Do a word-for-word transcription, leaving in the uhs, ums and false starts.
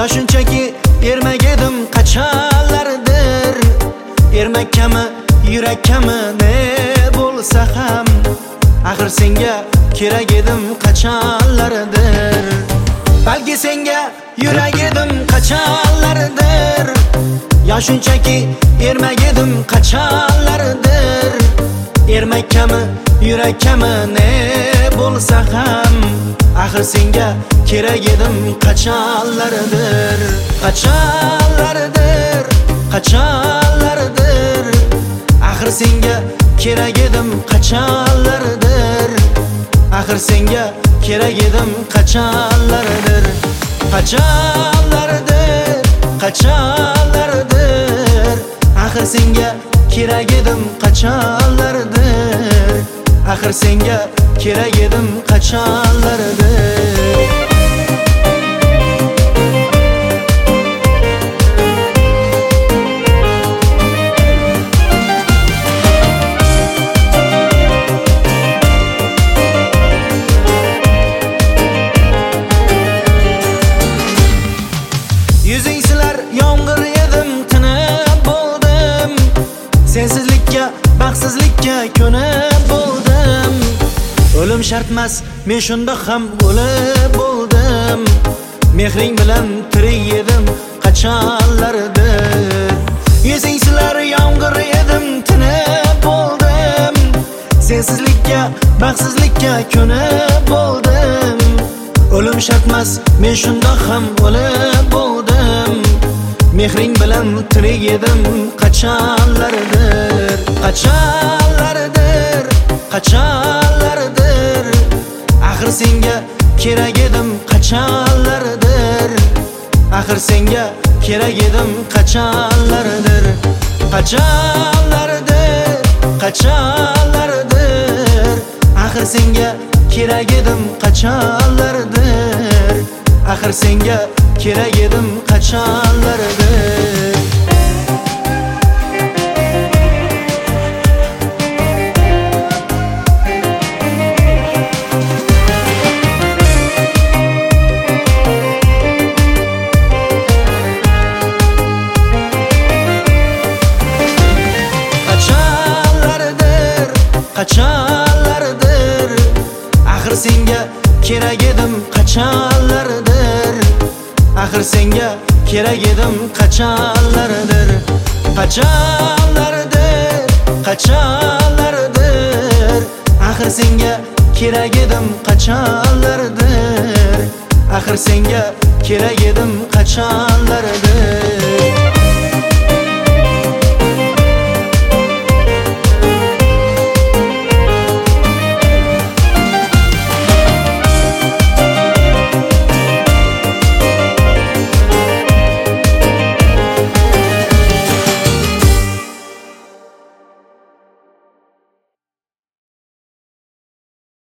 shunchaki ermagedim qachonlardir. Ermakkami yurakkami ne bo'lsa ham axir senga kerak edim qachonlardir. Balki senga yurak edim qachonlardir. Ya shunchaki ermagedim qachonlardir. Ermakkami yurakkami ne bo'lsa ham axir senga kerak edim qachonlardir. Qachonlardir, qachonlardir axir senga kerak edim qachonlardir. Axir senga kerak edim qachonlardir. Qachonlardir, qachonlardir axir senga kerak edim qachonlardir. Axir senga kerak edim qachonlardir. Yuzing silar yomg'ir edim, tinib bo'ldim. Sensizlikka, baxtsizlikka ko'nib bo'ldim. O'lim shartmas, men shunda ham o'lib bo'ldim. Mehring bilan tirik edim qachonlardir. Yuzing silar yomg'ir edim, tinib bo'ldim. Sensizlikka, baxtsizlikka ko'nib bo'ldim. O'lim shartmas, men shunda ham o'lib bo'ldim. Mehring bilan tirik edim qachonlardir. Qachonlardir, qachonlardir axir senga kerak edim qachonlardir. Axir senga kerak edim qachonlardir. Qachonlardir, qachonlardir axir senga kerak edim qachonlardir. Axir senga kerak edim qachonlardir. Qachonlardir, qachonlardir axir senga kerak edim qachonlardir. Axir senga kerak edim qachonlardir. Qachonlardir, qachonlardir axir senga kerak edim qachonlardir. Axir senga kerak edim qachonlardir.